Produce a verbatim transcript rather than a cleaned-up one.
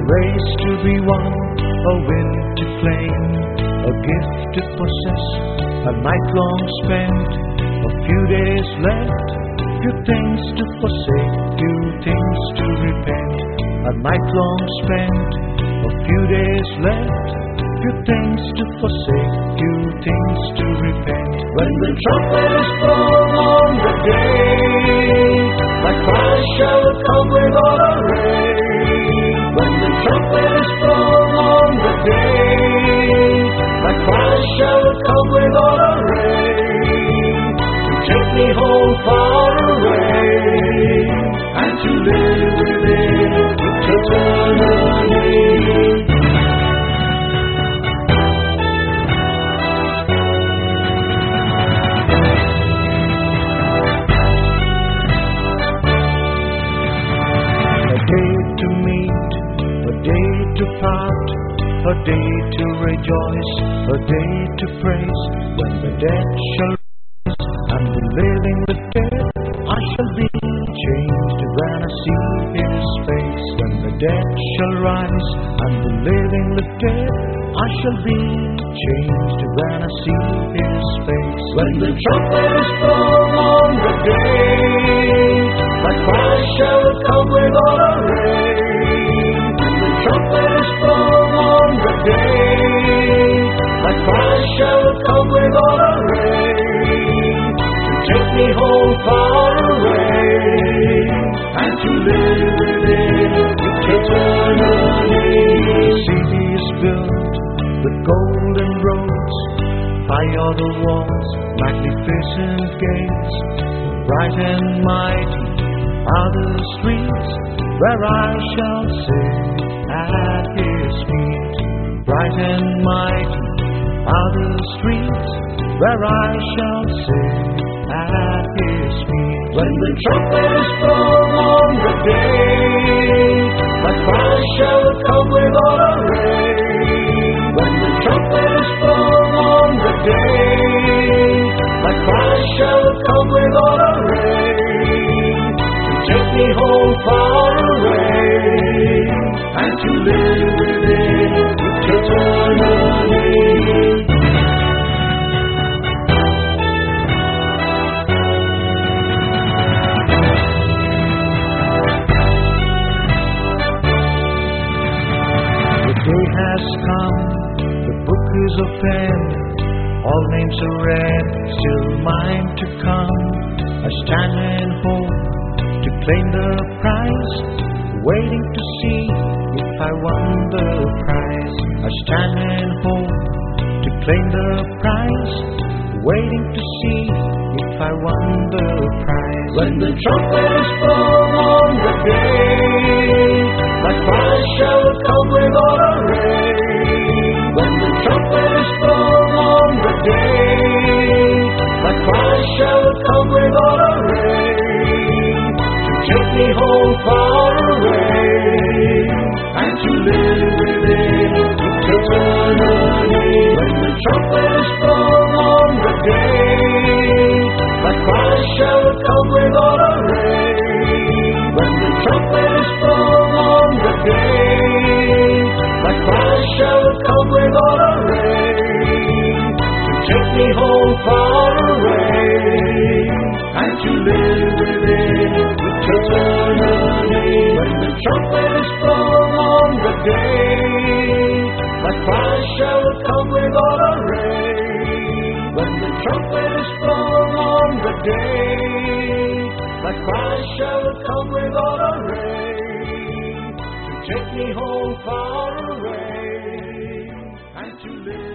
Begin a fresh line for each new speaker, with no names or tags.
race to be won, a win to claim, a gift to possess, a night long spent, a few days left, few things to forsake, few things to repent. A night long spent, a few days left, few things to forsake, few things to repent. When the trumpet is blown on the day, my cry shall come without a rain. When the trumpet is blown on the day, my cry shall come without a rain. To take me home far away, and to live within eternally. To part, a day to rejoice, a day to praise. When the dead shall rise and the living the dead, I shall be changed when I see His face. When the dead shall rise and the living the dead, I shall be changed when I see His face. When the trumpet is blown on the day, my cry shall come without a rain. The trumpet is blown on the day, my cry shall come without a rain. To take me home far away, and to live within eternally. The city is built with golden roads, high are the walls, magnificent gates. Bright and mighty are the streets where I shall sit at His feet. Bright and mighty are the streets where I shall sit at His feet. When the trumpet is blown on the day, my cry shall come without a rain. When the trumpet is blown on the day, my cry shall come without a rain. To take me home far away, and to live within eternally. The day has come, the book is open, all names are read, still mine to come. I stand in hope to claim the prize, waiting to see if I won the prize. I stand in hope to claim the prize, waiting to see if I won the prize. When the trumpet is blown on the day, my cry shall come without a rain. When the trumpet is blown on the day, my cry shall come without a rain. To take me home far away, and to live within eternally. When the trumpet is blown on the day, my cry shall come without a rain. When the trumpet is blown on the day, my cry shall come without a rain. To take me home far away, and to live within eternally. When the trumpet is blown on the day, my cry shall come without a rain. When the trumpet is blown on the day, my cry shall come without a rain. To take me home far away, and to live